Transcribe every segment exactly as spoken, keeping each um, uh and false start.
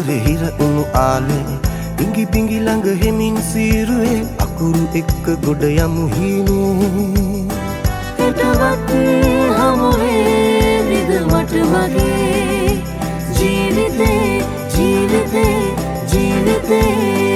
ආදරේ හිර උණු ආලේ ඉඟි බිඟි ළඟ හෙමින් සීරුවේ අකුරු එක්ක ගොඩ යමු හීනේ හිතවත් හමු වේවිද මට වගේ ජීවිතේ ජීවිතේ ජීවිතේ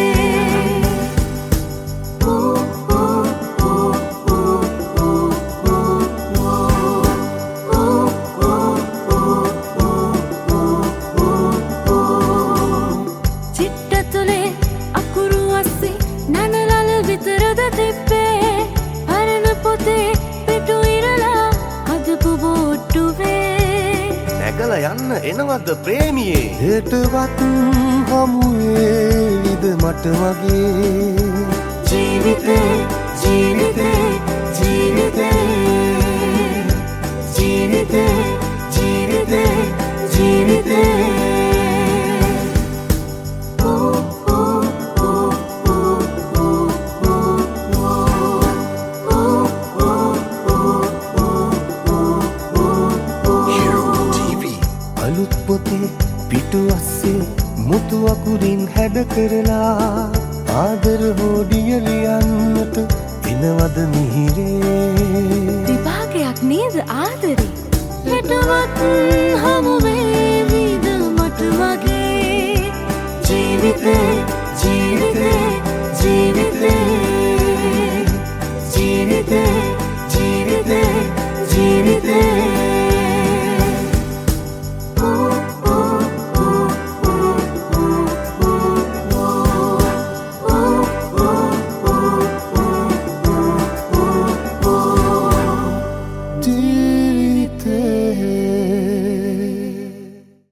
යන්න එනවද ප්‍රේමියේ හෙටවත් හමුවේ විද මට වගේ ජීවිතේ ජීවිතේ ජීවිතේ ජීවිතේ ජීවිතේ ජීවිතේ අලුත් පොතේ පිටු අස්සේ මුතු අකුරින් හැඩ කරලා ආදර හෝඩිය ලියන්නට එනවද මිහිරේ විභාගයක් නේද ආදරේ හෙටවත් හමු වේවිද මට වගේ ජීවිතේ